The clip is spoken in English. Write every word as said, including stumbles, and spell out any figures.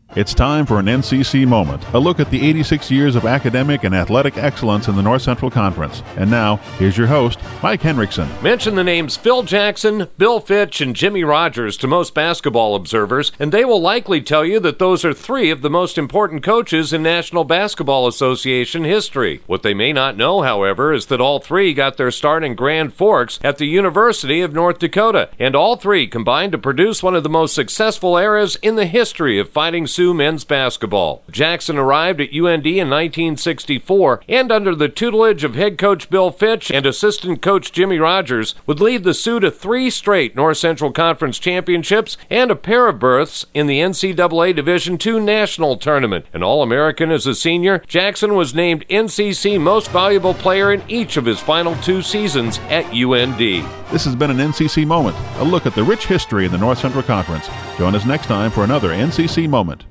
It's time for an N C C Moment, a look at the eighty-six years of academic and athletic excellence in the North Central Conference. And now, here's your host, Mike Henriksen. Mention the names Phil Jackson, Bill Fitch, and Jimmy Rogers to most basketball observers, and they will likely tell you that those are three of the most important coaches in National Basketball Association history. What they may not know, however, is that all three got their start in Grand Forks at the University of North Dakota, and all three combined to produce one of the most successful eras in the history of Fighting Sioux men's basketball. Jackson arrived at U N D in nineteen sixty-four, and under the tutelage of head coach Bill Fitch and assistant coach Jimmy Rogers, would lead the Sioux to three straight North Central Conference championships and a pair of berths in the N C double A Division two National Tournament. An All-American as a senior, Jackson was named N C C Most Valuable Player in each of his final two seasons at U N D. This has been an N C C Moment, a look at the rich history in the North Central Conference. Join us next time for another N C C Moment.